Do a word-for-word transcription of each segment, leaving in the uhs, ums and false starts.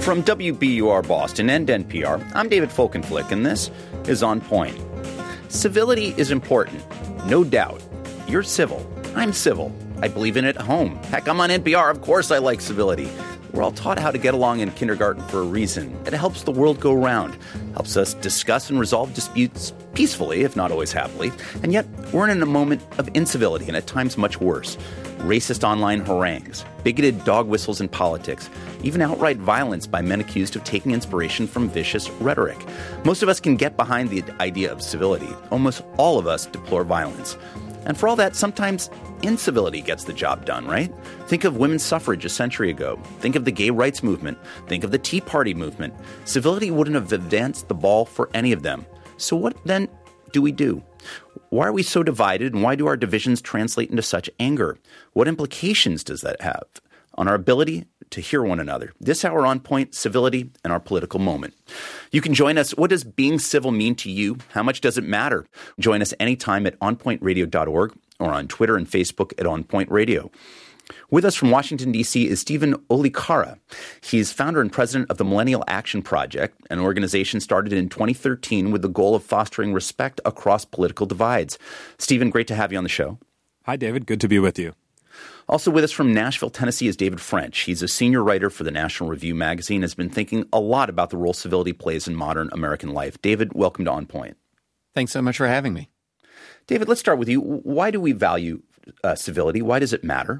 From W B U R Boston and N P R, I'm David Folkenflik, and this is On Point. Civility is important, no doubt. You're civil. I'm civil. I believe in it at home. Heck, I'm on N P R. Of course I like civility. We're all taught how to get along in kindergarten for a reason. It helps the world go round, helps us discuss and resolve disputes peacefully, if not always happily. And yet, we're in a moment of incivility, and at times much worse. Racist online harangues, bigoted dog whistles in politics, even outright violence by men accused of taking inspiration from vicious rhetoric. Most of us can get behind the idea of civility. Almost all of us deplore violence. And for all that, sometimes incivility gets the job done, right? Think of women's suffrage a century ago. Think of the gay rights movement. Think of the Tea Party movement. Civility wouldn't have advanced the ball for any of them. So what then do we do? Why are we so divided, and why do our divisions translate into such anger? What implications does that have on our ability to hear one another? This hour On Point, civility, and our political moment. You can join us. What does being civil mean to you? How much does it matter? Join us anytime at on point radio dot org or on Twitter and Facebook at On Point Radio. With us from Washington, D C is Stephen Olikara. He's founder and president of the Millennial Action Project, an organization started in twenty thirteen with the goal of fostering respect across political divides. Stephen, great to have you on the show. Hi, David. Good to be with you. Also with us from Nashville, Tennessee is David French. He's a senior writer for the National Review magazine and has been thinking a lot about the role civility plays in modern American life. David, welcome to On Point. Thanks so much for having me. David, let's start with you. Why do we value uh, civility? Why does it matter?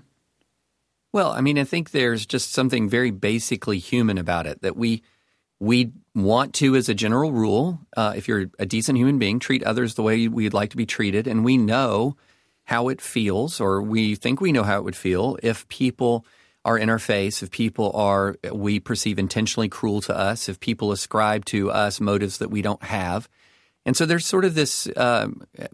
Well, I mean, I think there's just something very basically human about it, that we we want to, as a general rule, uh, if you're a decent human being, treat others the way we'd like to be treated. And we know how it feels, or we think we know how it would feel, if people are in our face, if people are, we perceive intentionally cruel to us, if people ascribe to us motives that we don't have. And so there's sort of this uh,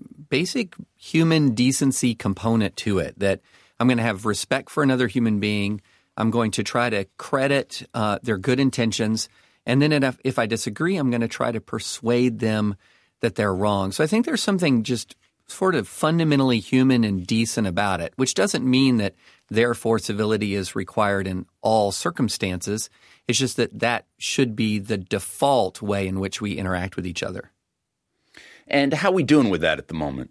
basic human decency component to it, that I'm going to have respect for another human being. I'm going to try to credit uh, their good intentions. And then if, if I disagree, I'm going to try to persuade them that they're wrong. So I think there's something just sort of fundamentally human and decent about it, which doesn't mean that therefore civility is required in all circumstances. It's just that that should be the default way in which we interact with each other. And how are we doing with that at the moment?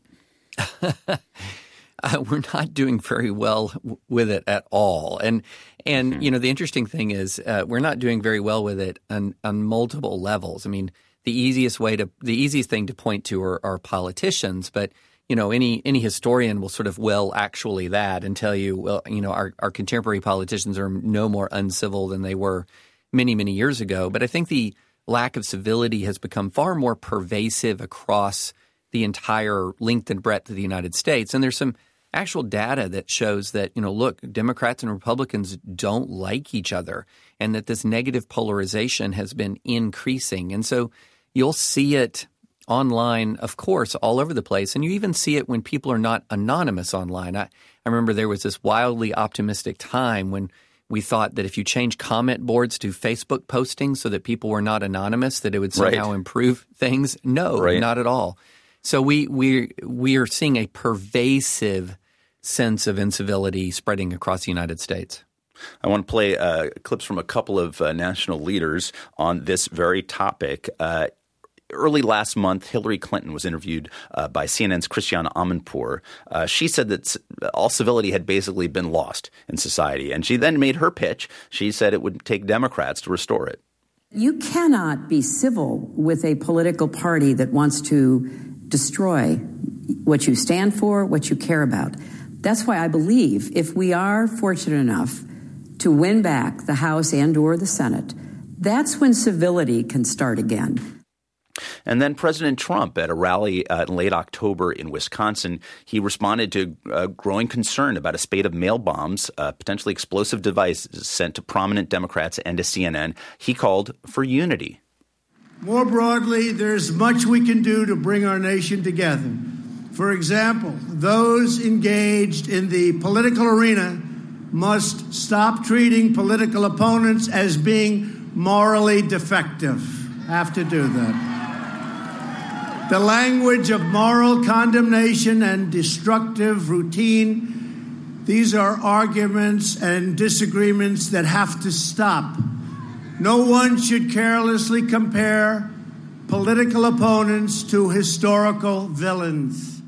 Uh, we're not doing very well w- with it at all. And, and mm-hmm. you know, the interesting thing is uh, we're not doing very well with it on, on multiple levels. I mean, the easiest way to – the easiest thing to point to are, are politicians. But, you know, any any historian will sort of well actually that and tell you, well, you know, our, our contemporary politicians are no more uncivil than they were many, many years ago. But I think the lack of civility has become far more pervasive across the entire length and breadth of the United States. And there's some – actual data that shows that, you know, look, Democrats and Republicans don't like each other, and that this negative polarization has been increasing. And so you'll see it online, of course, all over the place. And you even see it when people are not anonymous online. I, I remember there was this wildly optimistic time when we thought that if you change comment boards to Facebook postings so that people were not anonymous, that it would somehow right. improve things. No, right. not at all. So we we we are seeing a pervasive sense of incivility spreading across the United States. I want to play uh, clips from a couple of uh, national leaders on this very topic. Uh, early last month, Hillary Clinton was interviewed uh, by C N N's Christiane Amanpour. Uh, she said that all civility had basically been lost in society, and she then made her pitch. She said it would take Democrats to restore it. You cannot be civil with a political party that wants to destroy what you stand for, what you care about. That's why I believe if we are fortunate enough to win back the House and or the Senate, that's when civility can start again. And then President Trump, at a rally uh, in late October in Wisconsin, he responded to uh, growing concern about a spate of mail bombs, uh, potentially explosive devices sent to prominent Democrats and to C N N. He called for unity. More broadly, there's much we can do to bring our nation together. For example, those engaged in the political arena must stop treating political opponents as being morally defective. Have to do that. The language of moral condemnation and destructive routine, these are arguments and disagreements that have to stop. No one should carelessly compare political opponents to historical villains.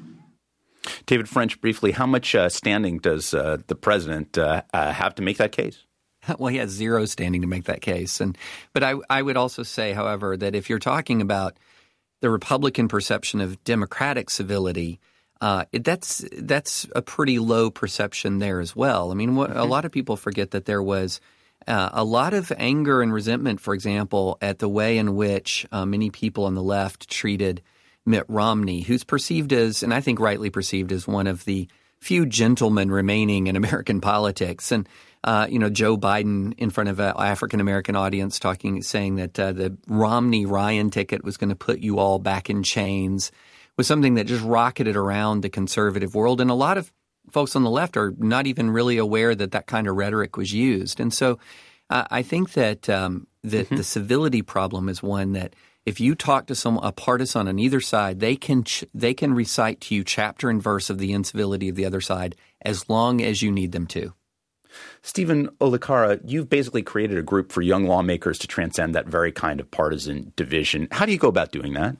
David French, briefly, how much uh, standing does uh, the president uh, uh, have to make that case? Well, he has zero standing to make that case. And but I, I would also say, however, that if you're talking about the Republican perception of Democratic civility, uh, that's that's a pretty low perception there as well. I mean, what, mm-hmm. a lot of people forget that there was uh, a lot of anger and resentment, for example, at the way in which uh, many people on the left treated Mitt Romney, who's perceived as, and I think rightly perceived as, one of the few gentlemen remaining in American politics. And Uh, you know, Joe Biden in front of an African-American audience talking, saying that uh, the Romney-Ryan ticket was going to put you all back in chains was something that just rocketed around the conservative world. And a lot of folks on the left are not even really aware that that kind of rhetoric was used. And so uh, I think that um, that mm-hmm. the civility problem is one that if you talk to some a partisan on either side, they can ch- they can recite to you chapter and verse of the incivility of the other side as long as you need them to. Stephen Olikara, you've basically created a group for young lawmakers to transcend that very kind of partisan division. How do you go about doing that?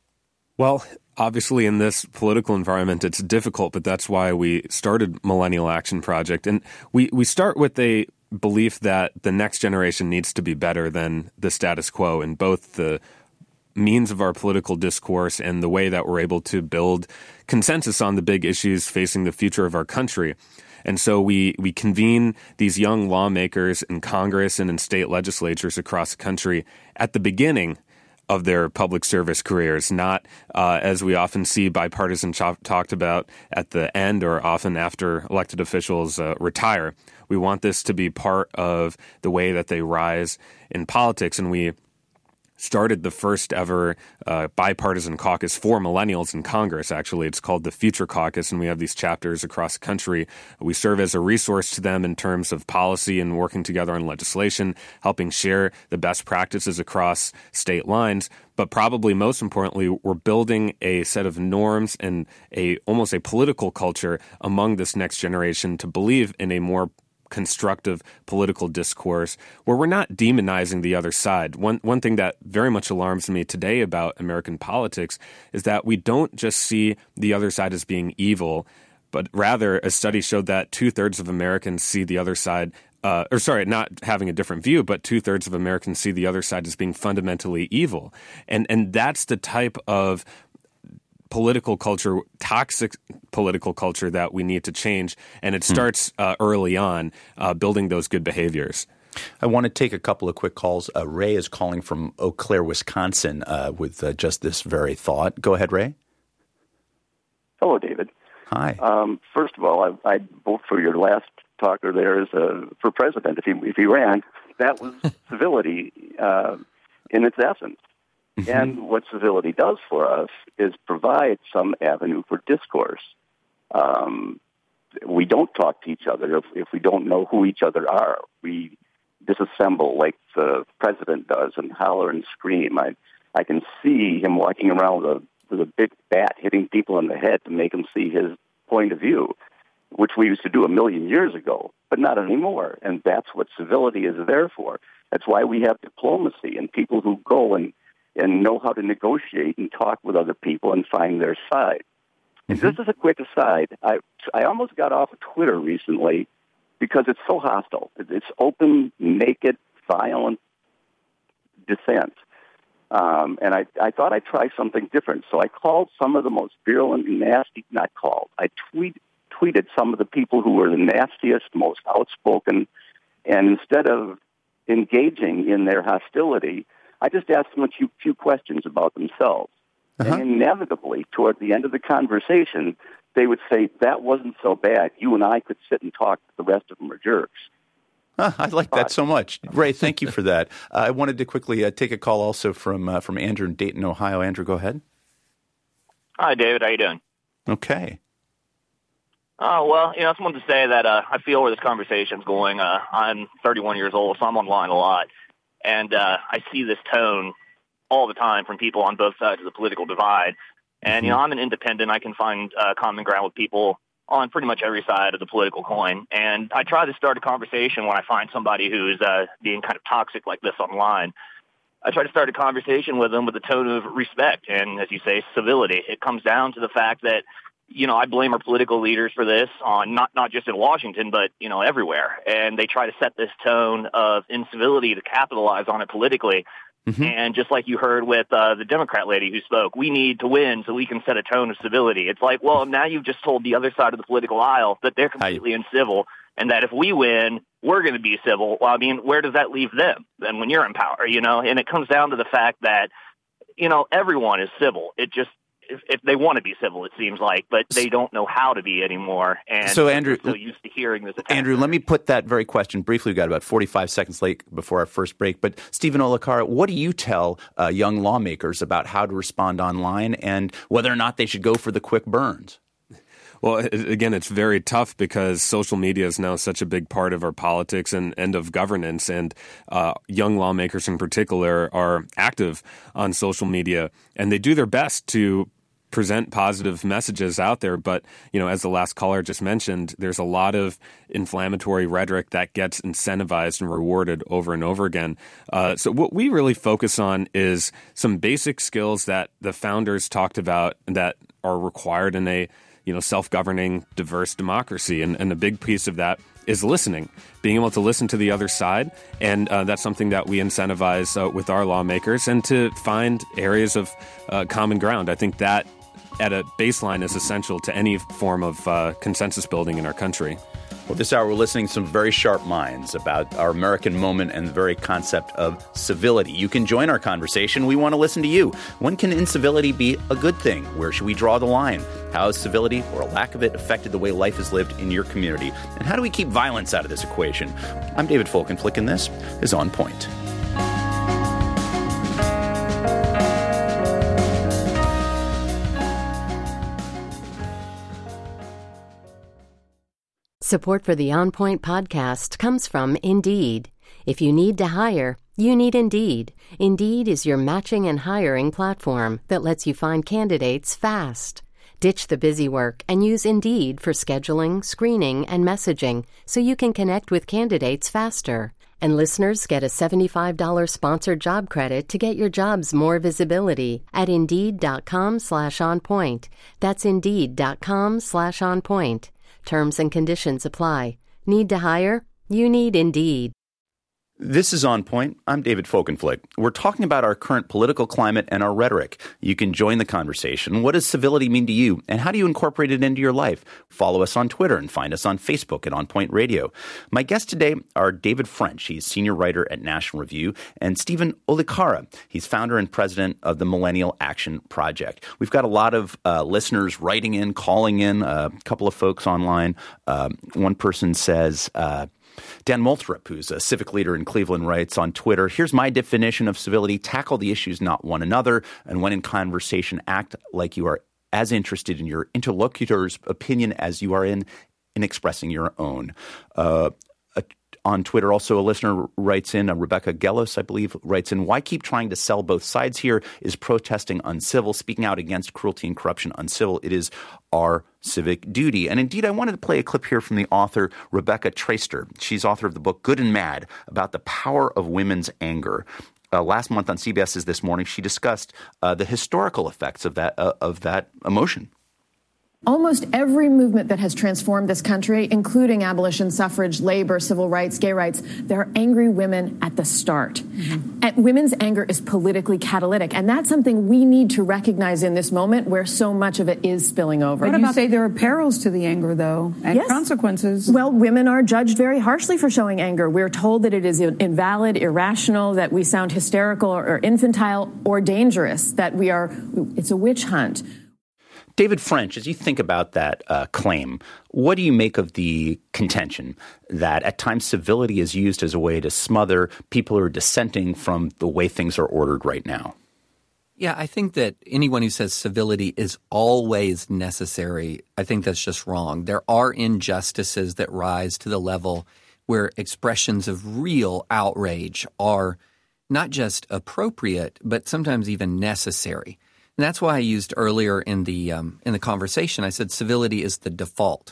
Well, obviously in this political environment, it's difficult, but that's why we started Millennial Action Project. And we, we start with a belief that the next generation needs to be better than the status quo in both the means of our political discourse and the way that we're able to build consensus on the big issues facing the future of our country. And so we, we convene these young lawmakers in Congress and in state legislatures across the country at the beginning of their public service careers, not uh, as we often see bipartisan ch- talked about at the end or often after elected officials uh, retire. We want this to be part of the way that they rise in politics, and we started the first ever uh, bipartisan caucus for millennials in Congress, actually. It's called the Future Caucus, and we have these chapters across the country. We serve as a resource to them in terms of policy and working together on legislation, helping share the best practices across state lines. But probably most importantly, we're building a set of norms and a almost a political culture among this next generation to believe in a more constructive political discourse where we're not demonizing the other side. One one thing that very much alarms me today about American politics is that we don't just see the other side as being evil, but rather a study showed that two-thirds of Americans see the other side Uh, or sorry, not having a different view, but two-thirds of Americans see the other side as being fundamentally evil. And and that's the type of political culture, toxic political culture that we need to change. And it starts uh, early on, uh, building those good behaviors. I want to take a couple of quick calls. Uh, Ray is calling from Eau Claire, Wisconsin, uh, with uh, just this very thought. Go ahead, Ray. Hello, David. Hi. Um, first of all, I, I'd vote for your last talker there as a, for president if he if he ran. That was civility uh, in its essence. Mm-hmm. And what civility does for us is provide some avenue for discourse. Um, we don't talk to each other if, if we don't know who each other are. We disassemble like the president does and holler and scream. I I can see him walking around with a, with a big bat hitting people in the head to make them see his point of view, which we used to do a million years ago, but not anymore. And that's what civility is there for. That's why we have diplomacy and people who go and, and know how to negotiate and talk with other people and find their side. Mm-hmm. And just as a quick aside, I, I almost got off of Twitter recently because it's so hostile. It's open, naked, violent dissent. Um, and I, I thought I'd try something different. So I called some of the most virulent and nasty, not called, I tweet, tweeted some of the people who were the nastiest, most outspoken, and instead of engaging in their hostility, I just asked them a few, few questions about themselves. Uh-huh. And inevitably, toward the end of the conversation, they would say, that wasn't so bad. You and I could sit and talk. The rest of them are jerks. Huh, I like that so much. Ray, thank you for that. Uh, I wanted to quickly uh, take a call also from uh, from Andrew in Dayton, Ohio. Andrew, go ahead. Hi, David. How you doing? Okay. Oh, well, you know, I just wanted to say that uh, I feel where this conversation's going. Uh, I'm thirty-one years old, so I'm online a lot. And uh, I see this tone all the time from people on both sides of the political divide. And, you know, I'm an independent. I can find uh, common ground with people on pretty much every side of the political coin. And I try to start a conversation when I find somebody who's uh, being kind of toxic like this online. I try to start a conversation with them with a tone of respect and, as you say, civility. It comes down to the fact that, you know, I blame our political leaders for this on not, not just in Washington, but, you know, everywhere. And they try to set this tone of incivility to capitalize on it politically. Mm-hmm. And just like you heard with uh, the Democrat lady who spoke, we need to win so we can set a tone of civility. It's like, well, now you've just told the other side of the political aisle that they're completely I... uncivil and that if we win, we're going to be civil. Well, I mean, where does that leave them then when you're in power, you know? And it comes down to the fact that, you know, everyone is civil. It just, If, if they want to be civil, it seems like, but they don't know how to be anymore. And so, Andrew, so used to hearing this attack. Andrew, let me put that very question briefly. We've got about forty-five seconds late before our first break. But Stephen Olikara, what do you tell uh, young lawmakers about how to respond online and whether or not they should go for the quick burns? Well, again, it's very tough because social media is now such a big part of our politics and, and of governance. And uh, young lawmakers in particular are active on social media, and they do their best to present positive messages out there. But, you know, as the last caller just mentioned, there's a lot of inflammatory rhetoric that gets incentivized and rewarded over and over again. Uh, so what we really focus on is some basic skills that the founders talked about that are required in a, you know, self-governing, diverse democracy. And, and a big piece of that is listening, being able to listen to the other side. And uh, that's something that we incentivize uh, with our lawmakers, and to find areas of uh, common ground. I think that at a baseline is essential to any form of uh, consensus building in our country. Well, this hour we're listening to some very sharp minds about our American moment and the very concept of civility. You can join our conversation. We want to listen to you. When can incivility be a good thing? Where should we draw the line? How has civility or a lack of it affected the way life is lived in your community? And how do we keep violence out of this equation? I'm David Folkenflik, and this is On Point. Support for the On Point podcast comes from Indeed. If you need to hire, you need Indeed. Indeed is your matching and hiring platform that lets you find candidates fast. Ditch the busy work and use Indeed for scheduling, screening, and messaging so you can connect with candidates faster. And listeners get a seventy-five dollars sponsored job credit to get your jobs more visibility at Indeed.com slash on point. That's Indeed.com slash on point. Terms and conditions apply. Need to hire? You need Indeed. This is On Point. I'm David Folkenflik. We're talking about our current political climate and our rhetoric. You can join the conversation. What does civility mean to you, and how do you incorporate it into your life? Follow us on Twitter and find us on Facebook at On Point Radio. My guests today are David French. He's senior writer at National Review, and Stephen Olikara. He's founder and president of the Millennial Action Project. We've got a lot of uh, listeners writing in, calling in, uh, a couple of folks online. Uh, one person says, uh, Dan Moulthrop, who's a civic leader in Cleveland, writes on Twitter, here's my definition of civility: tackle the issues, not one another, and when in conversation, act like you are as interested in your interlocutor's opinion as you are in, in expressing your own. Uh, a, on Twitter, also a listener writes in, uh, Rebecca Gellos, I believe, writes in, why keep trying to sell both sides here? Is protesting uncivil? Speaking out against cruelty and corruption uncivil? It is our civic duty. And indeed, I wanted to play a clip here from the author Rebecca Traister. She's author of the book Good and Mad, about the power of women's anger. Uh, last month on CBS's This Morning, she discussed uh, the historical effects of that uh, of that emotion. Almost every movement that has transformed this country, including abolition, suffrage, labor, civil rights, gay rights, there are angry women at the start. Mm-hmm. And women's anger is politically catalytic, and that's something we need to recognize in this moment where so much of it is spilling over. What about, you say there are perils to the anger, though, and yes. consequences? Well, women are judged very harshly for showing anger. We're told that it is invalid, irrational, that we sound hysterical or infantile or dangerous, that we are, it's a witch hunt. David French, as you think about that uh, claim, what do you make of the contention that at times civility is used as a way to smother people who are dissenting from the way things are ordered right now? Yeah, I think that anyone who says civility is always necessary, I think that's just wrong. There are injustices that rise to the level where expressions of real outrage are not just appropriate, but sometimes even necessary. And that's why I used earlier in the um, in the conversation, I said civility is the default.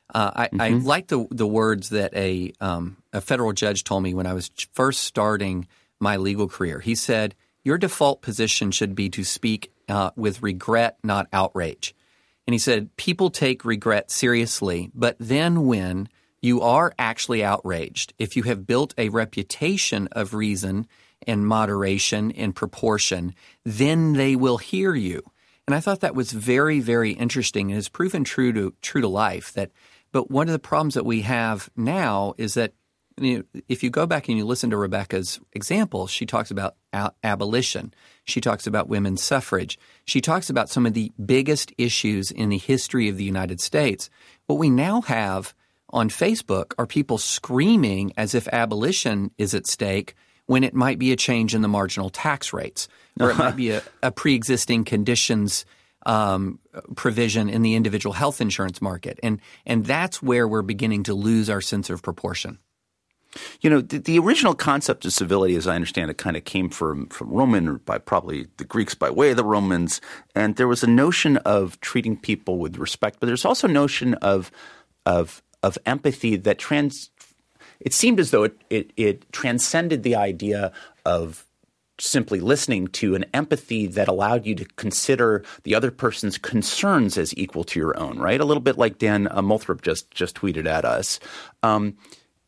Uh, I, mm-hmm. I like the the words that a um, a federal judge told me when I was first starting my legal career. He said, your default position should be to speak uh, with regret, not outrage. And he said, people take regret seriously, but then when you are actually outraged, if you have built a reputation of reason and moderation and proportion, then they will hear you. And I thought that was very, very interesting and has proven true to true to life. That, but one of the problems that we have now is that, you know, if you go back and you listen to Rebecca's example, she talks about a- abolition. She talks about women's suffrage. She talks about some of the biggest issues in the history of the United States. What we now have on Facebook are people screaming as if abolition is at stake when it might be a change in the marginal tax rates, or it might be a, a pre-existing conditions um, provision in the individual health insurance market. And and that's where we're beginning to lose our sense of proportion. You know, the, the original concept of civility, as I understand it, kind of came from, from Roman, or by probably the Greeks by way of the Romans. And there was a notion of treating people with respect, but there's also a notion of of of empathy that trans – it seemed as though it, it, it transcended the idea of simply listening to an empathy that allowed you to consider the other person's concerns as equal to your own, right? A little bit like Dan uh, Moulthrop just, just tweeted at us. Um,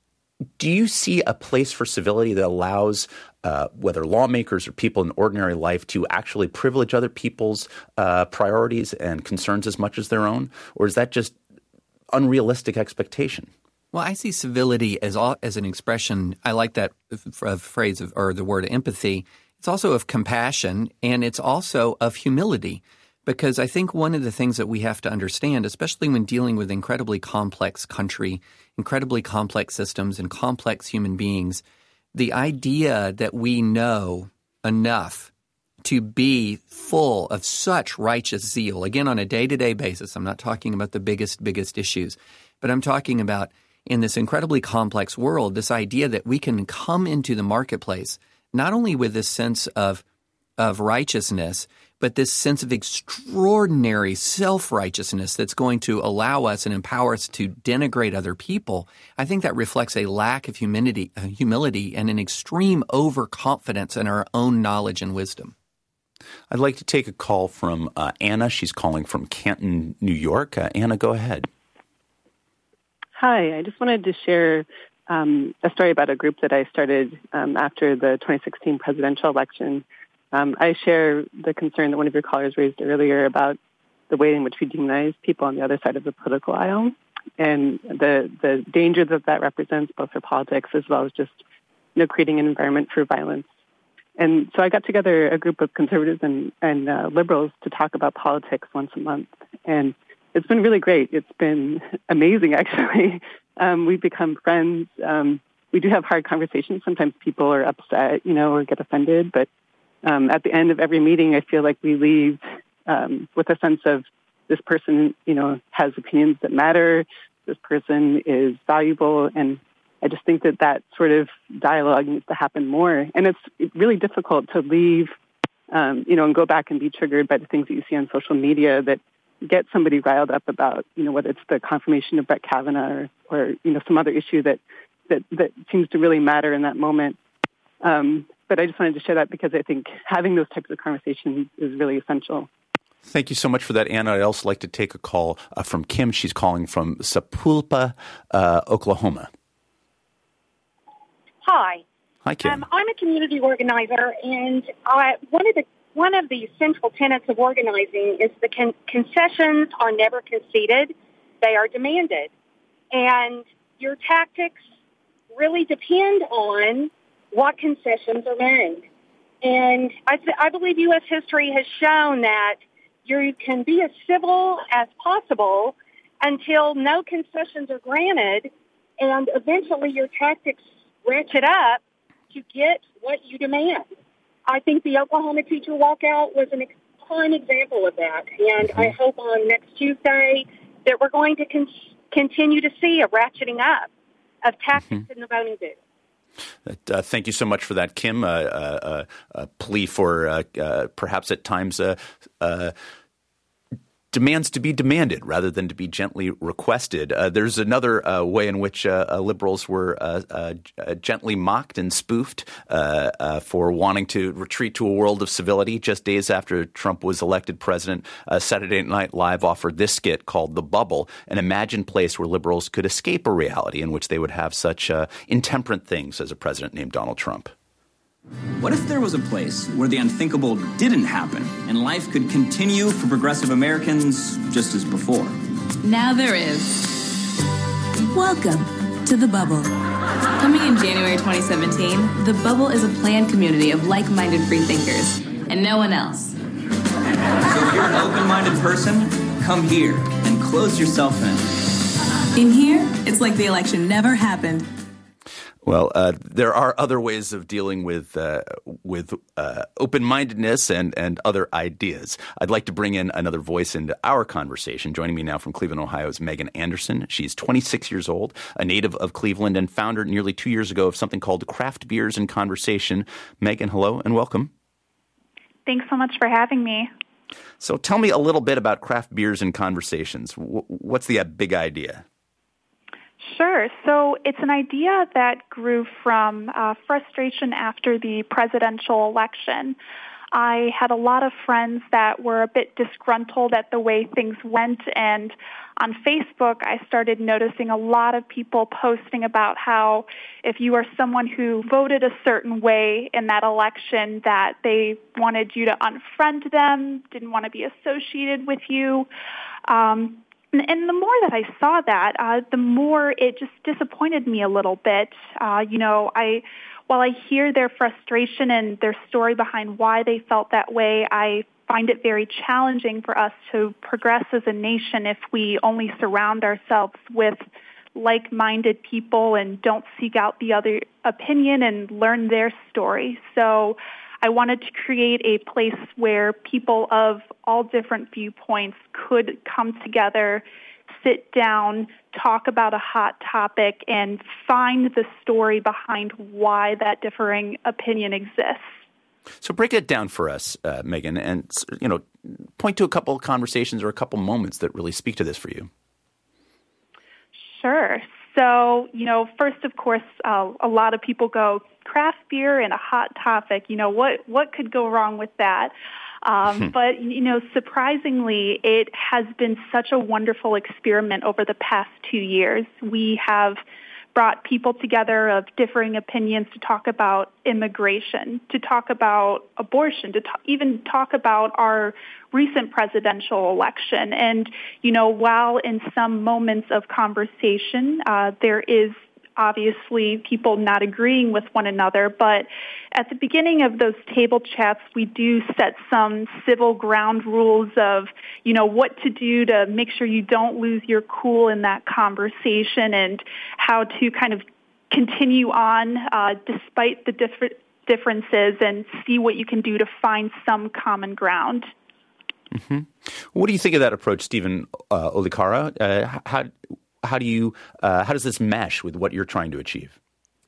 do you see a place for civility that allows uh, whether lawmakers or people in ordinary life to actually privilege other people's uh, priorities and concerns as much as their own? Or is that just unrealistic expectation? Well, I see civility as all, as an expression. I like that f- phrase of, or the word empathy. It's also of compassion, and it's also of humility, because I think one of the things that we have to understand, especially when dealing with incredibly complex country, incredibly complex systems, and complex human beings, the idea that we know enough to be full of such righteous zeal, again, on a day-to-day basis. I'm not talking about the biggest, biggest issues, but I'm talking about in this incredibly complex world, this idea that we can come into the marketplace not only with this sense of of righteousness, but this sense of extraordinary self-righteousness that's going to allow us and empower us to denigrate other people. I think that reflects a lack of humility, uh, humility and an extreme overconfidence in our own knowledge and wisdom. I'd like to take a call from uh, Anna. She's calling from Canton, New York. Uh, Anna, go ahead. Hi, I just wanted to share um, a story about a group that I started um, after the twenty sixteen presidential election. Um, I share the concern that one of your callers raised earlier about the way in which we demonize people on the other side of the political aisle and the the danger that that represents both for politics as well as just, you know, creating an environment for violence. And so I got together a group of conservatives and, and uh, liberals to talk about politics once a month. And it's been really great. It's been amazing, actually. Um, we've become friends. Um, we do have hard conversations. Sometimes people are upset, you know, or get offended. But um, at the end of every meeting, I feel like we leave um, with a sense of this person, you know, has opinions that matter. This person is valuable. And I just think that that sort of dialogue needs to happen more. And it's really difficult to leave, um, you know, and go back and be triggered by the things that you see on social media that get somebody riled up about, you know, whether it's the confirmation of Brett Kavanaugh or, or you know, some other issue that, that, that seems to really matter in that moment. Um, but I just wanted to share that because I think having those types of conversations is really essential. Thank you so much for that, Anna. I'd also like to take a call uh, from Kim. She's calling from Sapulpa, uh, Oklahoma. Hi. Hi, Kim. Um, I'm a community organizer, and I, one of the One of the central tenets of organizing is the con- concessions are never conceded. They are demanded. And your tactics really depend on what concessions are made. And I, th- I believe U S history has shown that you can be as civil as possible until no concessions are granted, and eventually your tactics ratchet up to get what you demand. I think the Oklahoma teacher walkout was an prime example of that, and I hope on next Tuesday that we're going to con- continue to see a ratcheting up of tactics mm-hmm. in the voting booth. Uh, thank you so much for that, Kim. Uh, uh, uh, a plea for uh, uh, perhaps at times uh, uh, demands to be demanded rather than to be gently requested. Uh, there's another uh, way in which uh, uh, liberals were uh, uh, uh, gently mocked and spoofed uh, uh, for wanting to retreat to a world of civility. Just days after Trump was elected president, uh, Saturday Night Live offered this skit called The Bubble, an imagined place where liberals could escape a reality in which they would have such uh, intemperate things as a president named Donald Trump. What if there was a place where the unthinkable didn't happen and life could continue for progressive Americans just as before? Now there is. Welcome to The Bubble. Coming in January twenty seventeen, The Bubble is a planned community of like-minded freethinkers and no one else. So if you're an open-minded person, come here and close yourself in. In here, it's like the election never happened. Well, uh, there are other ways of dealing with uh, with uh, open-mindedness and, and other ideas. I'd like to bring in another voice into our conversation. Joining me now from Cleveland, Ohio is Megan Anderson. She's twenty-six years old, a native of Cleveland, and founder nearly two years ago of something called Craft Beers in Conversation. Megan, hello and welcome. Thanks so much for having me. So tell me a little bit about Craft Beers in Conversations. What's the big idea? Sure. So it's an idea that grew from uh, frustration after the presidential election. I had a lot of friends that were a bit disgruntled at the way things went, and on Facebook I started noticing a lot of people posting about how if you are someone who voted a certain way in that election, that they wanted you to unfriend them, didn't want to be associated with you. Um, And the more that I saw that, uh, the more it just disappointed me a little bit. Uh, you know, I while I hear their frustration and their story behind why they felt that way, I find it very challenging for us to progress as a nation if we only surround ourselves with like-minded people and don't seek out the other opinion and learn their story. So I wanted to create a place where people of all different viewpoints could come together, sit down, talk about a hot topic, and find the story behind why that differing opinion exists. So break it down for us, uh, Megan, and you know, point to a couple of conversations or a couple moments that really speak to this for you. Sure. So, you know, first, of course, uh, a lot of people go, craft beer and a hot topic, you know, what, what could go wrong with that? Um, but, you know, surprisingly, it has been such a wonderful experiment over the past two years. We have brought people together of differing opinions to talk about immigration, to talk about abortion, to talk, even talk about our recent presidential election. And, you know, while in some moments of conversation, uh, there is obviously people not agreeing with one another, but at the beginning of those table chats, we do set some civil ground rules of, you know, what to do to make sure you don't lose your cool in that conversation and how to kind of continue on uh, despite the different differences and see what you can do to find some common ground. Mm-hmm. What do you think of that approach, Stephen uh, Olikara? Uh, how how do you uh, how does this mesh with what you're trying to achieve?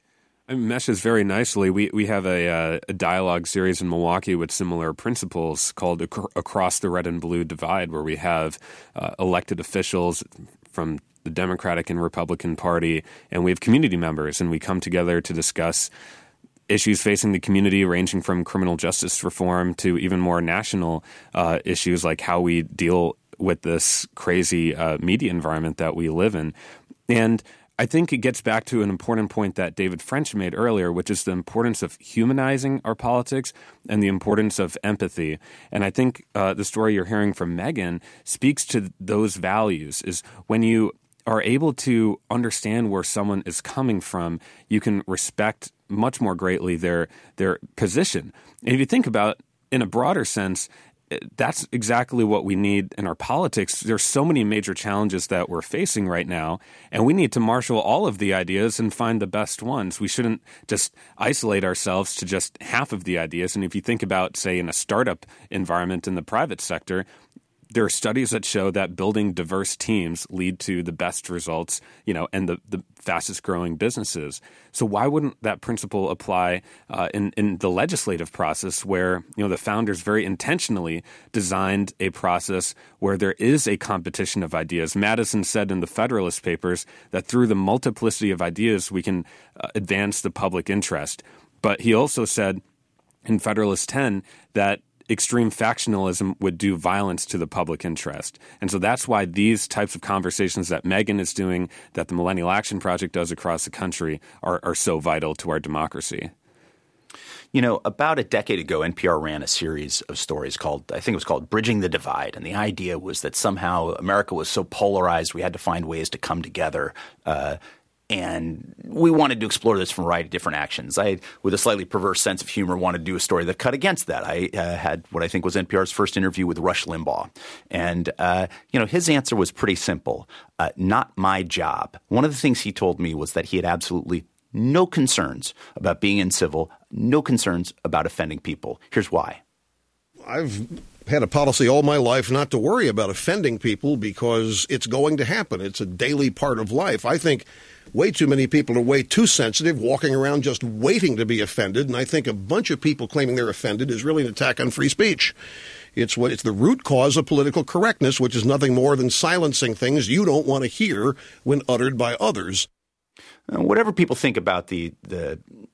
It meshes very nicely. We we have a, uh, a dialogue series in Milwaukee with similar principles called Ac- Across the Red and Blue Divide, where we have uh, elected officials from the Democratic and Republican Party, and we have community members, and we come together to discuss issues facing the community, ranging from criminal justice reform to even more national uh, issues like how we deal with this crazy uh, media environment that we live in. And I think it gets back to an important point that David French made earlier, which is the importance of humanizing our politics and the importance of empathy. And I think uh, the story you're hearing from Megan speaks to those values, is when you are able to understand where someone is coming from, you can respect much more greatly their their position. And if you think about in a broader sense, that's exactly what we need in our politics. There's so many major challenges that we're facing right now, and we need to marshal all of the ideas and find the best ones. We shouldn't just isolate ourselves to just half of the ideas. And if you think about, say, in a startup environment in the private sector, there are studies that show that building diverse teams lead to the best results, you know, and the, the fastest growing businesses. So why wouldn't that principle apply uh, in, in the legislative process where, you know, the founders very intentionally designed a process where there is a competition of ideas? Madison said in the Federalist Papers that through the multiplicity of ideas, we can uh, advance the public interest. But he also said in Federalist ten that extreme factionalism would do violence to the public interest. And so that's why these types of conversations that Megan is doing, that the Millennial Action Project does across the country, are, are so vital to our democracy. You know, about a decade ago, N P R ran a series of stories called, I think it was called Bridging the Divide. And the idea was that somehow America was so polarized, we had to find ways to come together. Uh, And we wanted to explore this from a variety of different actions. I, with a slightly perverse sense of humor, wanted to do a story that cut against that. I uh, had what I think was N P R's first interview with Rush Limbaugh. And, uh, you know, his answer was pretty simple. Uh, not my job. One of the things he told me was that he had absolutely no concerns about being incivil, no concerns about offending people. Here's why. I've had a policy all my life not to worry about offending people because it's going to happen. It's a daily part of life. I think way too many people are way too sensitive, walking around just waiting to be offended. And I think a bunch of people claiming they're offended is really an attack on free speech. It's what it's the root cause of political correctness, which is nothing more than silencing things you don't want to hear when uttered by others. Uh, whatever people think about the the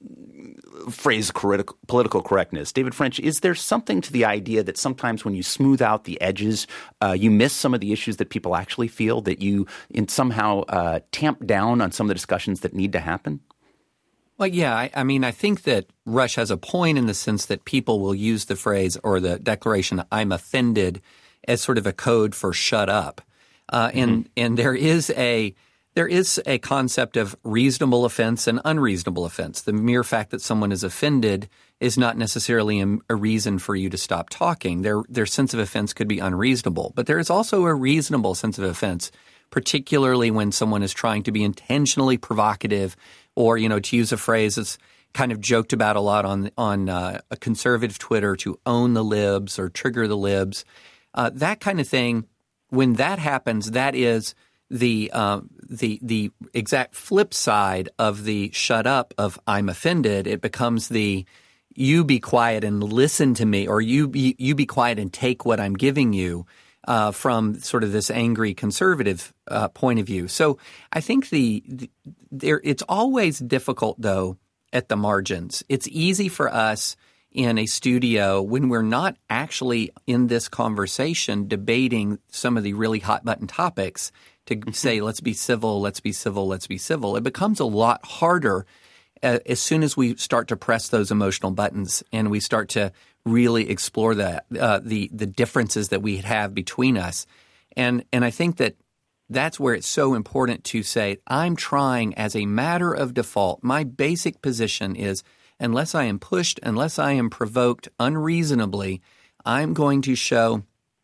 phrase critical, political correctness, David French, is there something to the idea that sometimes when you smooth out the edges, uh, you miss some of the issues that people actually feel, that you in somehow uh, tamp down on some of the discussions that need to happen? Well, yeah, I, I mean, I think that Rush has a point in the sense that people will use the phrase or the declaration, I'm offended, as sort of a code for shut up. Uh, and, mm-hmm. and there is a There is a concept of reasonable offense and unreasonable offense. The mere fact that someone is offended is not necessarily a, a reason for you to stop talking. Their their sense of offense could be unreasonable. But there is also a reasonable sense of offense, particularly when someone is trying to be intentionally provocative or, you know, to use a phrase that's kind of joked about a lot on, on uh, a conservative Twitter, to own the libs or trigger the libs. Uh, that kind of thing, when that happens, that is – the uh, the the exact flip side of the shut up of I'm offended. It becomes the you be quiet and listen to me, or you be, you be quiet and take what I'm giving you uh, from sort of this angry conservative uh, point of view. So I think the, the there it's always difficult though at the margins. It's easy for us in a studio when we're not actually in this conversation debating some of the really hot button topics to say, let's be civil, let's be civil, let's be civil. It becomes a lot harder uh, as soon as we start to press those emotional buttons and we start to really explore that, uh, the the differences that we have between us. And and I think that that's where it's so important to say, I'm trying as a matter of default. My basic position is unless I am pushed, unless I am provoked unreasonably, I'm going to show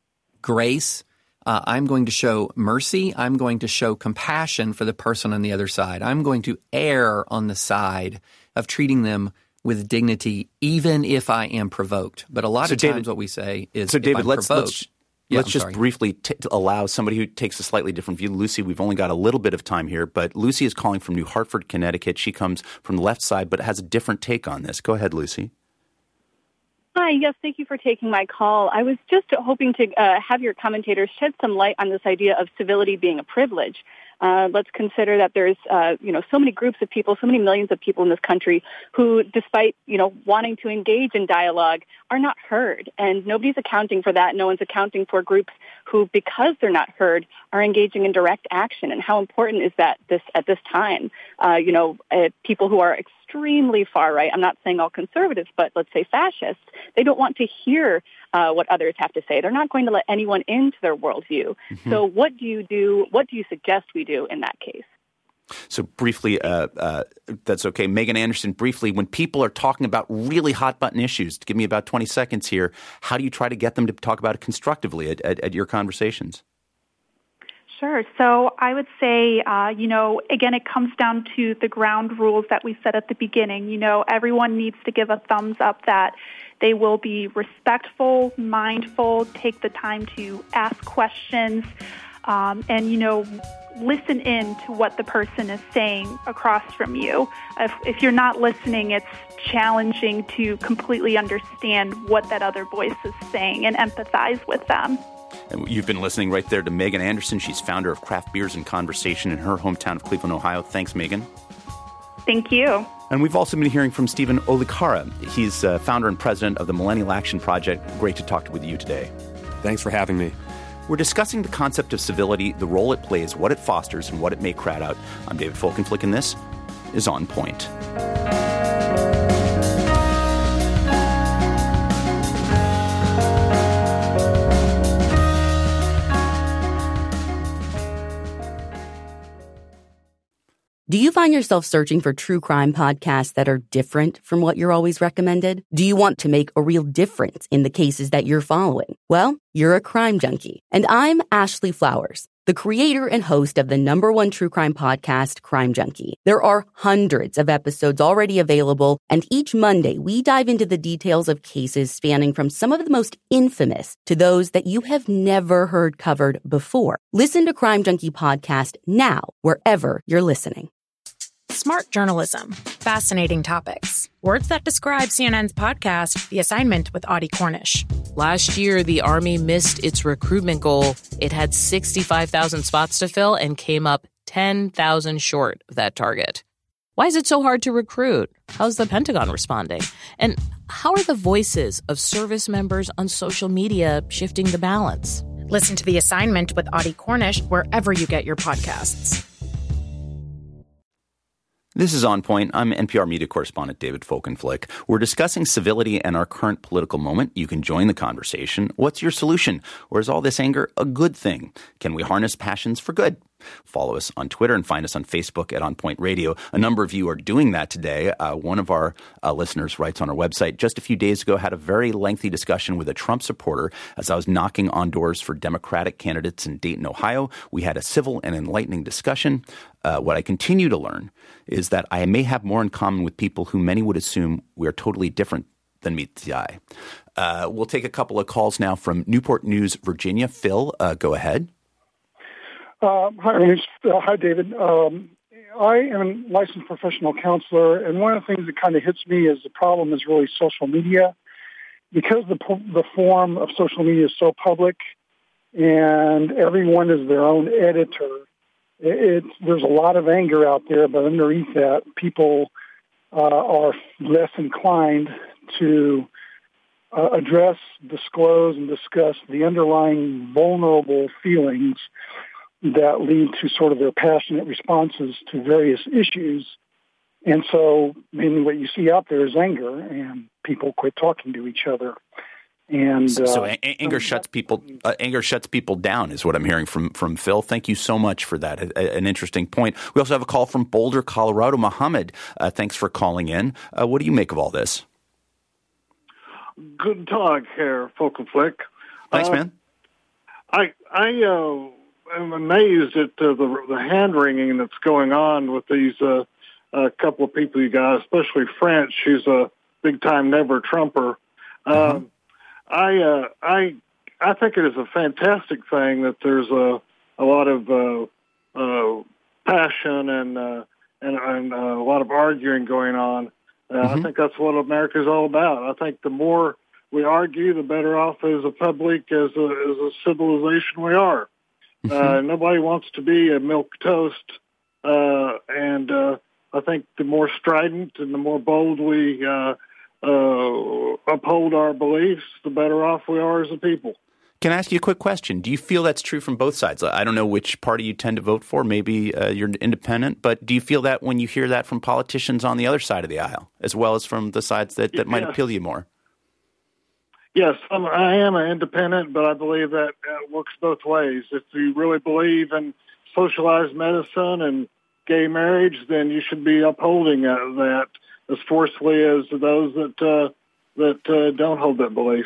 grace. Uh, I'm going to show mercy. I'm going to show compassion for the person on the other side. I'm going to err on the side of treating them with dignity, even if I am provoked. But a lot so of David, times what we say is, so David, if I'm let's, provoked, let's, yeah, let's I'm just sorry. briefly t- allow somebody who takes a slightly different view. Lucy, we've only got a little bit of time here, but Lucy is calling from New Hartford, Connecticut. She comes from the left side, but has a different take on this. Go ahead, Lucy. Hi, yes, thank you for taking my call. I was just hoping to uh, have your commentators shed some light on this idea of civility being a privilege. Uh, let's consider that there's, uh, you know, so many groups of people, so many millions of people in this country who, despite, you know, wanting to engage in dialogue, are not heard. And nobody's accounting for that. No one's accounting for groups who, because they're not heard, are engaging in direct action. And how important is that this at this time? Uh, you know, uh, people who are extremely far right, I'm not saying all conservatives, but let's say fascists, they don't want to hear uh, what others have to say. They're not going to let anyone into their worldview. Mm-hmm. So what do you do? What do you suggest we do in that case? So briefly, uh, uh, that's okay. Megan Anderson, briefly, when people are talking about really hot-button issues, to give me about twenty seconds here, how do you try to get them to talk about it constructively at, at, at your conversations? Sure. So I would say, uh, you know, again, it comes down to the ground rules that we set at the beginning. You know, everyone needs to give a thumbs up that they will be respectful, mindful, take the time to ask questions, um, and, you know, listen in to what the person is saying across from you. If, if you're not listening, it's challenging to completely understand what that other voice is saying and empathize with them. And you've been listening right there to Megan Anderson. She's founder of Craft Beers and Conversation in her hometown of Cleveland, Ohio. Thanks, Megan. Thank you. And we've also been hearing from Stephen Olikara. He's uh, founder and president of the Millennial Action Project. Great to talk with you today. Thanks for having me. We're discussing the concept of civility, the role it plays, what it fosters, and what it may crowd out. I'm David Folkenflik, and this is On Point. Do you find yourself searching for true crime podcasts that are different from what you're always recommended? Do you want to make a real difference in the cases that you're following? Well, you're a crime junkie. And I'm Ashley Flowers, the creator and host of the number one true crime podcast, Crime Junkie. There are hundreds of episodes already available, and each Monday we dive into the details of cases spanning from some of the most infamous to those that you have never heard covered before. Listen to Crime Junkie Podcast now, wherever you're listening. Smart journalism. Fascinating topics. Words that describe C N N's podcast, The Assignment with Audie Cornish. Last year, the Army missed its recruitment goal. It had sixty-five thousand spots to fill and came up ten thousand short of that target. Why is it so hard to recruit? How's the Pentagon responding? And how are the voices of service members on social media shifting the balance? Listen to The Assignment with Audie Cornish wherever you get your podcasts. This is On Point. I'm N P R media correspondent David Folkenflik. We're discussing civility and our current political moment. You can join the conversation. What's your solution? Or is all this anger a good thing? Can we harness passions for good? Follow us on Twitter and find us on Facebook at On Point Radio. A number of you are doing that today. Uh, one of our uh, listeners writes on our website, just a few days ago, had a very lengthy discussion with a Trump supporter as I was knocking on doors for Democratic candidates in Dayton, Ohio. We had a civil and enlightening discussion. Uh, what I continue to learn is that I may have more in common with people who many would assume we are totally different than meets the eye. Uh, we'll take a couple of calls now from Newport News, Virginia. Phil, uh, go ahead. Uh, hi, Ernest. Uh, hi, David. Um, I am a licensed professional counselor, and one of the things that kind of hits me is the problem is really social media. Because the the form of social media is so public, and everyone is their own editor, it, it, there's a lot of anger out there, but underneath that, people uh, are less inclined to uh, address, disclose, and discuss the underlying vulnerable feelings that lead to sort of their passionate responses to various issues. And so mainly what you see out there is anger, and people quit talking to each other. And so, uh, so a- anger shuts people uh, anger shuts people down is what I'm hearing from from Phil. Thank you so much for that. A- an interesting point. We also have a call from Boulder, Colorado. Mohammed, uh, thanks for calling in. Uh, what do you make of all this? Good talk here, Folkenflik. Thanks, uh, man. I I uh, am amazed at uh, the the hand wringing that's going on with these uh, uh, couple of people you got, especially French. She's a big time never Trumper. Uh-huh. Um, I uh, I I think it is a fantastic thing that there's a a lot of uh, uh, passion and uh, and, and uh, a lot of arguing going on. Uh, mm-hmm. I think that's what America is all about. I think the more we argue, the better off as a public, as a, as a civilization we are. Mm-hmm. Uh, nobody wants to be a milquetoast, uh, and uh, I think the more strident and the more bold we uh, uh, uphold our beliefs, the better off we are as a people. Can I ask you a quick question? Do you feel that's true from both sides? I don't know which party you tend to vote for. Maybe uh, you're independent. But do you feel that when you hear that from politicians on the other side of the aisle, as well as from the sides that, that might yes. appeal to you more? Yes, I'm, I am an independent, but I believe that uh, works both ways. If you really believe in socialized medicine and gay marriage, then you should be upholding uh, that as forcefully as those that uh, that uh, don't hold that belief.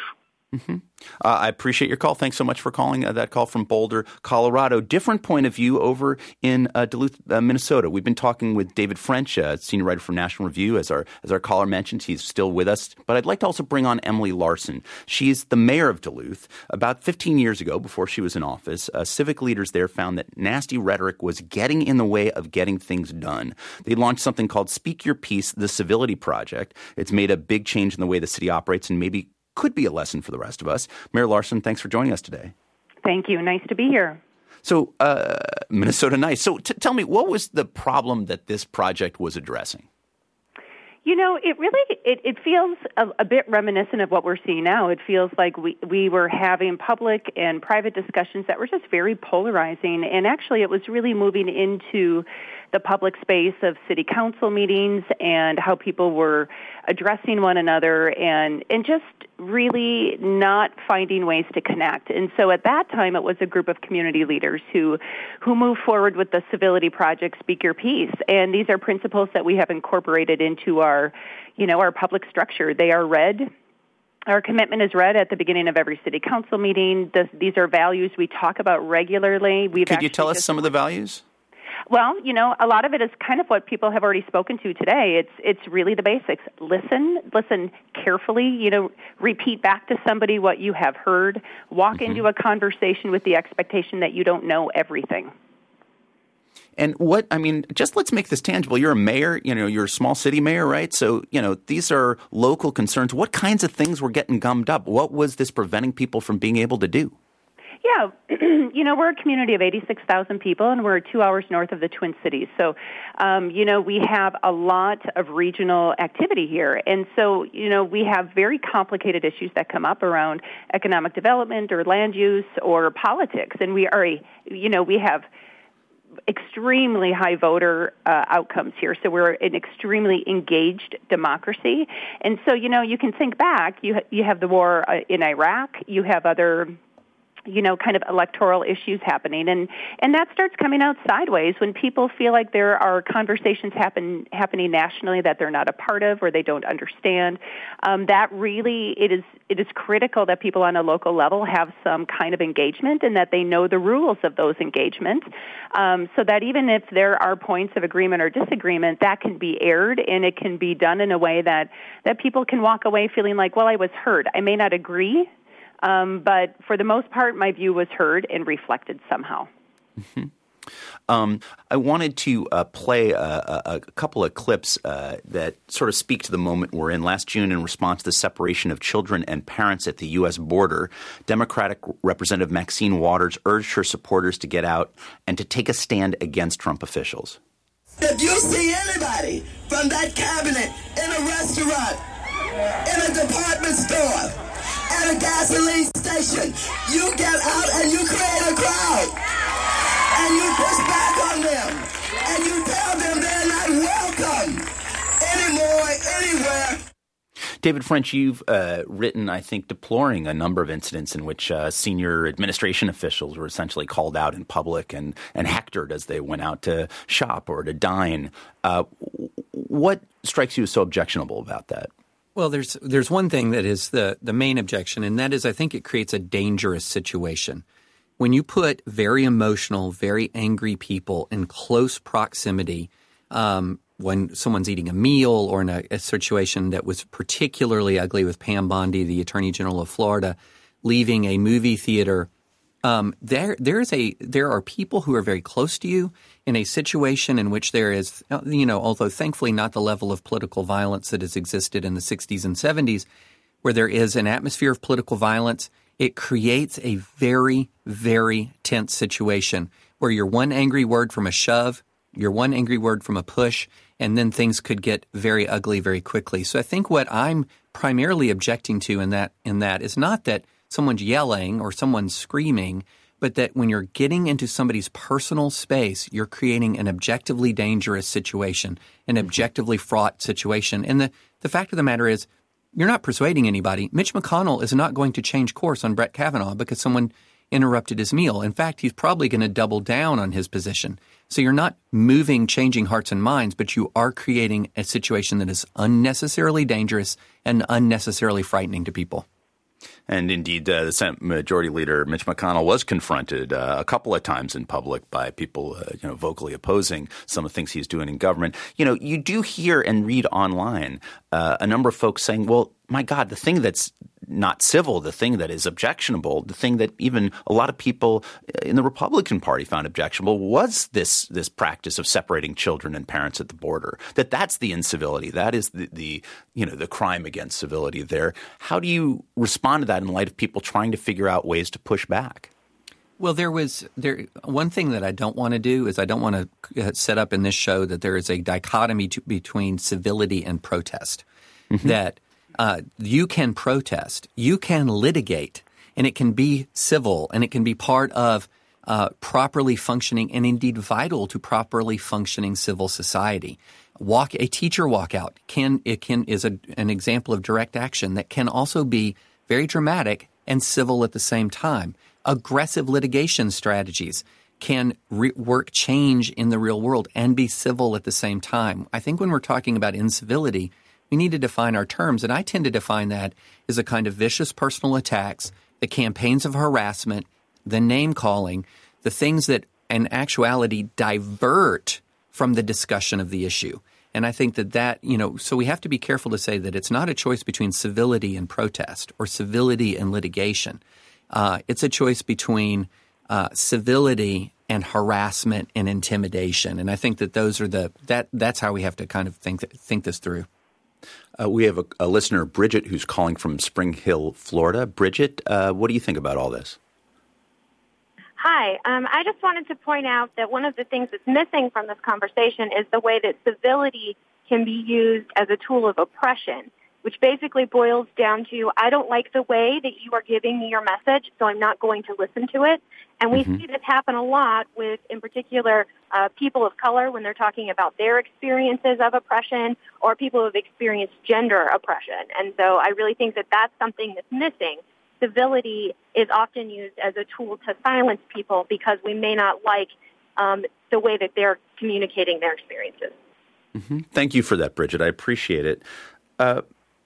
Mm-hmm. Uh, I appreciate your call. Thanks so much for calling. Uh, that call from Boulder, Colorado. Different point of view over in uh, Duluth, uh, Minnesota. We've been talking with David French, uh, senior writer for National Review, as our as our caller mentioned. He's still with us. But I'd like to also bring on Emily Larson. She's the mayor of Duluth. About fifteen years ago, before she was in office, uh, civic leaders there found that nasty rhetoric was getting in the way of getting things done. They launched something called Speak Your Piece, the Civility Project. It's made a big change in the way the city operates and maybe could be a lesson for the rest of us. Mayor Larson, thanks for joining us today. Thank you. Nice to be here. So, uh, Minnesota nice. So t- tell me, what was the problem that this project was addressing? You know, it really, it, it feels a, a bit reminiscent of what we're seeing now. It feels like we, we were having public and private discussions that were just very polarizing. And actually, it was really moving into the public space of city council meetings and how people were addressing one another and, and just really not finding ways to connect. And so at that time, it was a group of community leaders who, who moved forward with the Civility Project, Speak Your Piece. And these are principles that we have incorporated into our, you know, our public structure. They are read. Our commitment is read at the beginning of every city council meeting. This, these are values we talk about regularly. We've Could you tell us some of the values? Well, you know, a lot of it is kind of what people have already spoken to today. It's it's really the basics. Listen, listen carefully, you know, repeat back to somebody what you have heard. Walk mm-hmm. into a conversation with the expectation that you don't know everything. And what, I mean, just let's make this tangible. You're a mayor, you know, you're a small city mayor, right? So, you know, these are local concerns. What kinds of things were getting gummed up? What was this preventing people from being able to do? Yeah, you know, we're a community of eighty-six thousand people, and we're two hours north of the Twin Cities. So, um, you know, we have a lot of regional activity here. And so, you know, we have very complicated issues that come up around economic development or land use or politics. And we are, a, you know, we have extremely high voter uh, outcomes here. So we're an extremely engaged democracy. And so, you know, you can think back. You, ha- you have the war uh, in Iraq. You have other you know, kind of electoral issues happening. And, and that starts coming out sideways when people feel like there are conversations happen, happening nationally that they're not a part of or they don't understand. Um, that really, it is it is critical that people on a local level have some kind of engagement and that they know the rules of those engagements um, so that even if there are points of agreement or disagreement, that can be aired and it can be done in a way that, that people can walk away feeling like, well, I was heard. I may not agree, Um, but for the most part, my view was heard and reflected somehow. Mm-hmm. Um, I wanted to uh, play a, a, a couple of clips uh, that sort of speak to the moment we're in. Last June, in response to the separation of children and parents at the U S border, Democratic Representative Maxine Waters urged her supporters to get out and to take a stand against Trump officials. If you see anybody from that cabinet in a restaurant, in a department store, at a gasoline station, you get out and you create a crowd. And you push back on them. And you tell them they're not welcome anymore, anywhere. David French, you've uh, written, I think, deploring a number of incidents in which uh, senior administration officials were essentially called out in public and, and hectored as they went out to shop or to dine. Uh, what strikes you as so objectionable about that? Well, there's there's one thing that is the, the main objection, and that is I think it creates a dangerous situation. When you put very emotional, very angry people in close proximity, um, when someone's eating a meal or in a, a situation that was particularly ugly with Pam Bondi, the Attorney General of Florida, leaving a movie theater, um, there there is a there are people who are very close to you in a situation in which there is, you know, although thankfully not the level of political violence that has existed in the sixties and seventies, where there is an atmosphere of political violence, it creates a very, very tense situation where you're one angry word from a shove, you're one angry word from a push, and then things could get very ugly very quickly. So I think what I'm primarily objecting to in that in that is not that someone's yelling or someone's screaming, but that when you're getting into somebody's personal space, you're creating an objectively dangerous situation, an objectively fraught situation. And the, the fact of the matter is, you're not persuading anybody. Mitch McConnell is not going to change course on Brett Kavanaugh because someone interrupted his meal. In fact, he's probably going to double down on his position. So you're not moving, changing hearts and minds, but you are creating a situation that is unnecessarily dangerous and unnecessarily frightening to people. And indeed, uh, the Senate Majority Leader Mitch McConnell was confronted uh, a couple of times in public by people, uh, you know, vocally opposing some of the things he's doing in government. You know, you do hear and read online uh, a number of folks saying, well, my God, the thing that's not civil, the thing that is objectionable, the thing that even a lot of people in the Republican Party found objectionable was this this practice of separating children and parents at the border. That that's the incivility. That is the, the you know the crime against civility there. How do you respond to that in light of people trying to figure out ways to push back? Well, there was there one thing that I don't want to do is I don't want to set up in this show that there is a dichotomy to, between civility and protest. Mm-hmm. That Uh, you can protest, you can litigate, and it can be civil, and it can be part of uh, properly functioning and indeed vital to properly functioning civil society. Walk a teacher walkout can it can is a, an example of direct action that can also be very dramatic and civil at the same time. Aggressive litigation strategies can re- work change in the real world and be civil at the same time. I think when we're talking about incivility, we need to define our terms, and I tend to define that as a kind of vicious personal attacks, the campaigns of harassment, the name-calling, the things that in actuality divert from the discussion of the issue. And I think that that, you know, so we have to be careful to say that it's not a choice between civility and protest or civility and litigation. Uh, it's a choice between uh, civility and harassment and intimidation. And I think that those are the that that's how we have to kind of think think this through. Uh, we have a, a listener, Bridget, who's calling from Spring Hill, Florida. Bridget, uh, what do you think about all this? Hi. Um, I just wanted to point out that one of the things that's missing from this conversation is the way that civility can be used as a tool of oppression, which basically boils down to, I don't like the way that you are giving me your message, so I'm not going to listen to it. And we mm-hmm. see this happen a lot with, in particular, uh, people of color when they're talking about their experiences of oppression, or people who have experienced gender oppression. And so I really think that that's something that's missing. Civility is often used as a tool to silence people because we may not like um, the way that they're communicating their experiences. Mm-hmm. Thank you for that, Bridget. I appreciate it. Uh,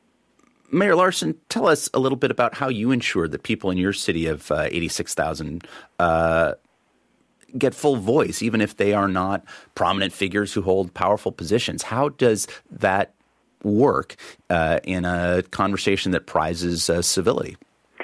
Mayor Larson, tell us a little bit about how you ensure that people in your city of uh, eighty-six thousand uh, get full voice, even if they are not prominent figures who hold powerful positions. How does that work uh, in a conversation that prizes uh, civility?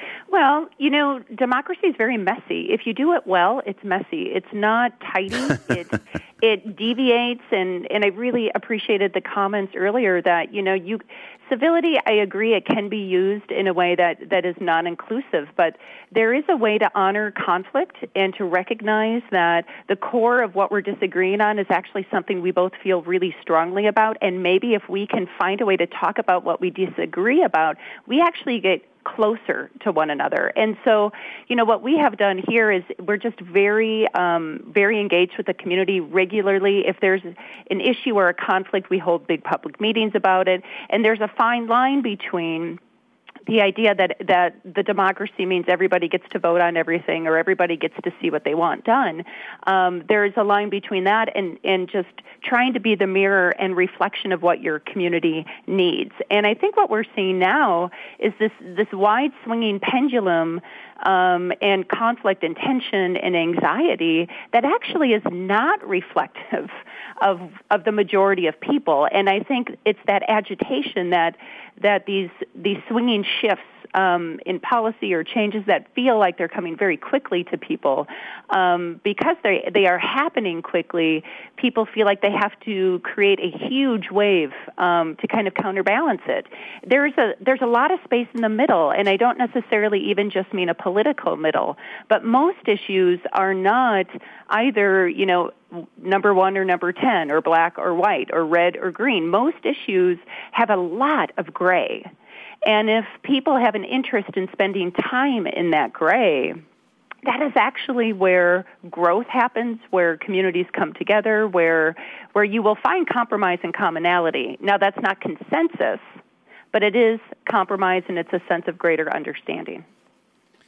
Well, you know, democracy is very messy. If you do it well, it's messy. It's not tidy. it it deviates, and, and I really appreciated the comments earlier that, you know, you civility, I agree, it can be used in a way that, that is non-inclusive, but there is a way to honor conflict and to recognize that the core of what we're disagreeing on is actually something we both feel really strongly about, and maybe if we can find a way to talk about what we disagree about, we actually get closer to one another. And so, you know, what we have done here is we're just very, um, very engaged with the community regularly. If there's an issue or a conflict, we hold big public meetings about it. And there's a fine line between the idea that, that the democracy means everybody gets to vote on everything or everybody gets to see what they want done. Um, there is a line between that and, and just trying to be the mirror and reflection of what your community needs. And I think what we're seeing now is this, this wide swinging pendulum um, and conflict and tension and anxiety that actually is not reflective of of the majority of people. And I think it's that agitation that that these these swinging shifts um, in policy or changes that feel like they're coming very quickly to people, um, because they they are happening quickly, people feel like they have to create a huge wave um, to kind of counterbalance it. There's a there's a lot of space in the middle, and I don't necessarily even just mean a political middle, but most issues are not either, you know, number one or number ten, or black or white, or red or green. Most issues have a lot of gray. And if people have an interest in spending time in that gray, that is actually where growth happens, where communities come together, where where you will find compromise and commonality. Now, that's not consensus, but it is compromise, and it's a sense of greater understanding.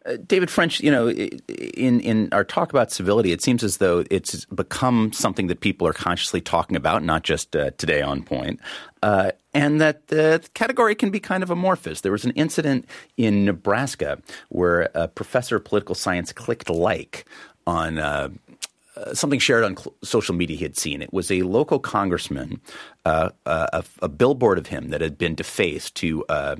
Uh, David French, you know, in, in our talk about civility, it seems as though it's become something that people are consciously talking about, not just uh, today on Point, uh, and that the category can be kind of amorphous. There was an incident in Nebraska where a professor of political science clicked like on uh, uh, something shared on cl- social media he had seen. It was a local congressman, uh, uh, a, a billboard of him that had been defaced to uh,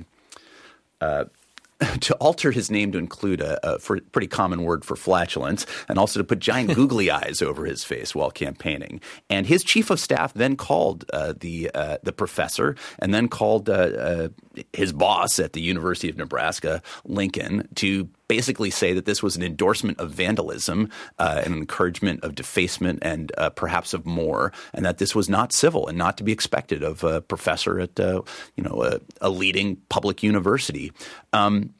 uh, to alter his name to include a, a for, pretty common word for flatulence, and also to put giant googly eyes over his face while campaigning. And his chief of staff then called uh, the uh, the professor, and then called uh, uh, his boss at the University of Nebraska, Lincoln, to basically say that this was an endorsement of vandalism, uh, an encouragement of defacement, and uh, perhaps of more, and that this was not civil and not to be expected of a professor at uh, you know a, a leading public university. Um,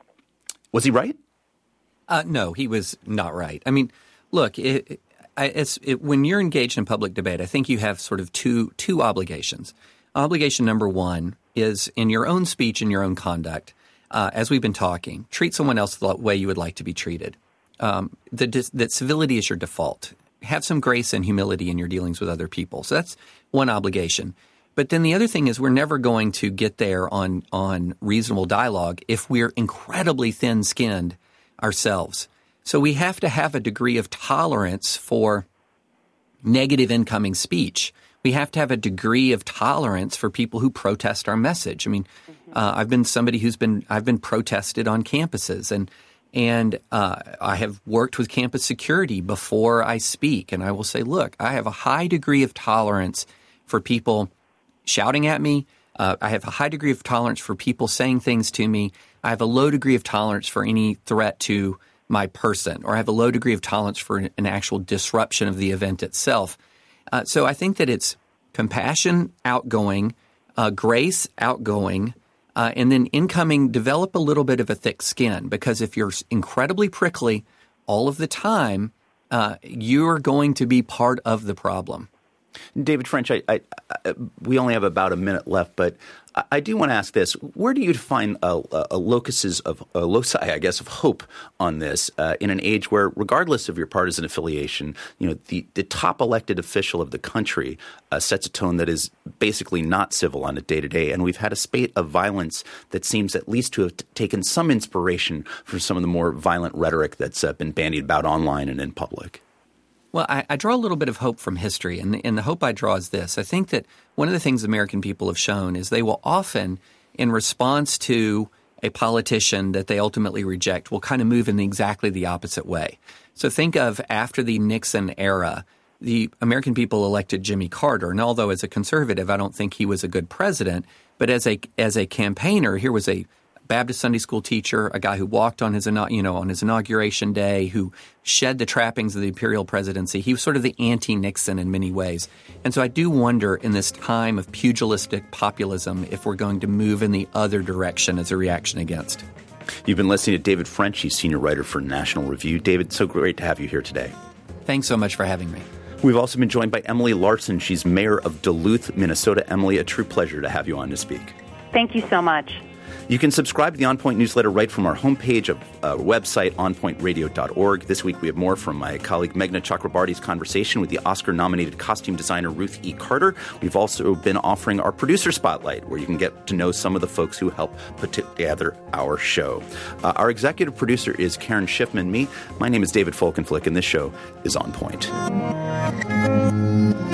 was he right? Uh, no, he was not right. I mean, look, it, I, it's, it, when you're engaged in public debate, I think you have sort of two two obligations. Obligation number one is in your own speech and your own conduct. Uh, as we've been talking, treat someone else the way you would like to be treated. Um, that, that civility is your default. Have some grace and humility in your dealings with other people. So that's one obligation. But then the other thing is we're never going to get there on, on reasonable dialogue if we're incredibly thin-skinned ourselves. So we have to have a degree of tolerance for negative incoming speech. We have to have a degree of tolerance for people who protest our message. I mean, uh, I've been somebody who's been I've been protested on campuses, and and uh, I have worked with campus security before I speak. And I will say, look, I have a high degree of tolerance for people shouting at me. Uh, I have a high degree of tolerance for people saying things to me. I have a low degree of tolerance for any threat to my person, or I have a low degree of tolerance for an, an actual disruption of the event itself. Uh, so I think that it's compassion, outgoing, uh, grace, outgoing, uh, and then incoming, develop a little bit of a thick skin. Because if you're incredibly prickly all of the time, uh, you're going to be part of the problem. David French, I, I, I, we only have about a minute left, but I, I do want to ask this. Where do you find a, a, a locuses of a loci, I guess, of hope on this uh, in an age where, regardless of your partisan affiliation, you know, the, the top elected official of the country uh, sets a tone that is basically not civil on a day-to-day, and we've had a spate of violence that seems at least to have t- taken some inspiration from some of the more violent rhetoric that's uh, been bandied about online and in public? Well, I, I draw a little bit of hope from history, and, and the hope I draw is this. I think that one of the things American people have shown is they will often, in response to a politician that they ultimately reject, will kind of move in exactly the opposite way. So think of after the Nixon era, the American people elected Jimmy Carter, and although as a conservative, I don't think he was a good president, but as a as a campaigner, here was a Baptist Sunday school teacher, a guy who walked on his, you know, on his inauguration day, who shed the trappings of the imperial presidency. He was sort of the anti-Nixon in many ways. And so I do wonder in this time of pugilistic populism if we're going to move in the other direction as a reaction against. You've been listening to David French. He's senior writer for National Review. David, so great to have you here today. Thanks so much for having me. We've also been joined by Emily Larson. She's mayor of Duluth, Minnesota. Emily, a true pleasure to have you on to speak. Thank you so much. You can subscribe to the On Point newsletter right from our homepage of our website, on point radio dot org. This week we have more from my colleague Meghna Chakrabarty's conversation with the Oscar-nominated costume designer Ruth E. Carter. We've also been offering our producer spotlight, where you can get to know some of the folks who help put together our show. Uh, our executive producer is Karen Schiffman. Me, my name is David Folkenflik, and this show is On Point.